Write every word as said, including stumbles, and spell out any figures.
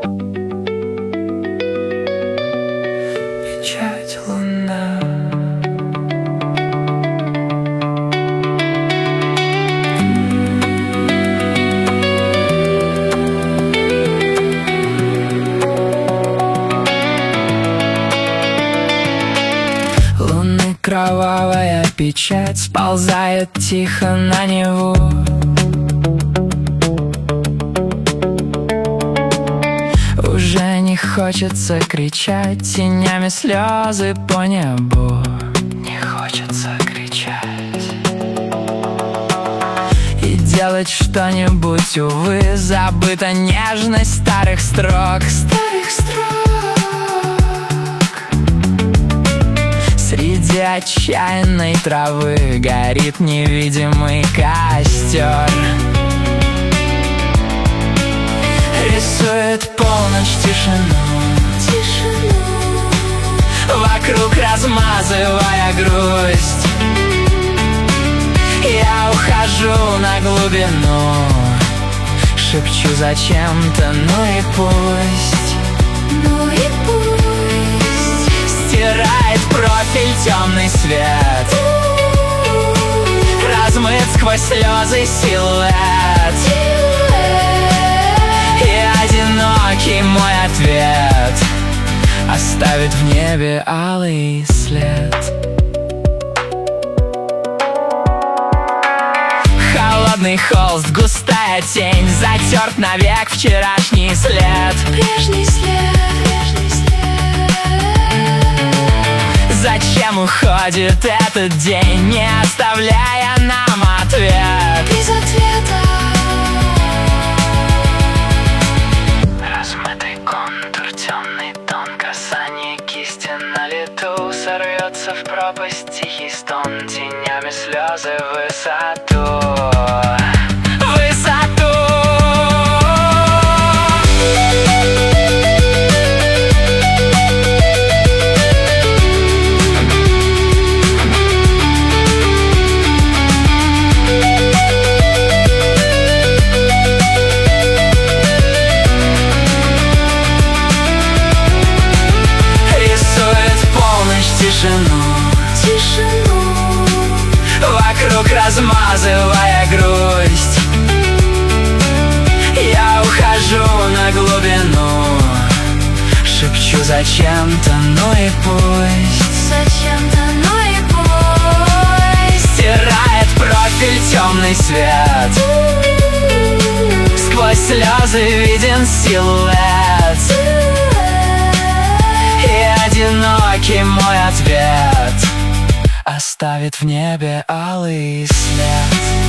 Печать луна. Луны кровавая печать сползает тихо на Неву. Уже не хочется кричать тенями слезы по небу. Не хочется кричать и делать что-нибудь, увы, забыта нежность старых строк. Старых строк. Среди отчаянной травы горит невидимый костер. Рисует полночь тишину, тишину. Вокруг размазывая грусть. Я ухожу на глубину, шепчу зачем-то, ну и пусть. Ну и пусть. Стирает профиль темный свет, размыт сквозь слезы силуэт. Одинокий мой ответ оставит в небе алый след. Холодный холст, густая тень, затерт навек вчерашний след. Прежний след, прежний след. Зачем уходит этот день, не оставляя нам ответ? Без ответа. Сорвется в пропасть тихий стон, тенями слезы в высоту. Высоту. Тишину, тишину. Вокруг размазывая грусть. Я ухожу на глубину, шепчу зачем-то, ну и пусть. Зачем-то, ну и пусть. Стирает профиль темный свет, сквозь слезы виден силуэт. Одинокий мой ответ оставит в небе алый след.